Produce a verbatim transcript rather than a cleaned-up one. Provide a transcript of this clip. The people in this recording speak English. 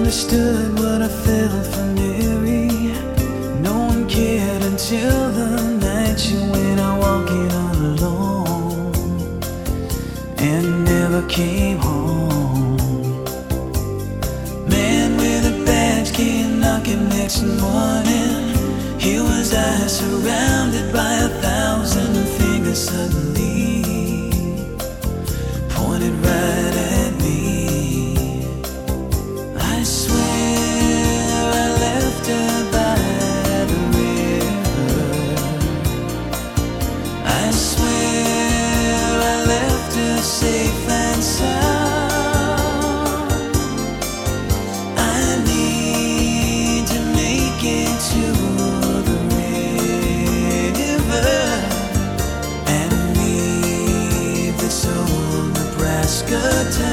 understood what I felt for Mary. No one cared until the night she went out walking all alone and never came home. Man with a badge came knocking next morning. Here was I surrounded by a thousand fingers suddenly pointed right at me. I swear I left her by the river. I swear I left her safe and sound. I need to make it to the river and leave this old Nebraska town.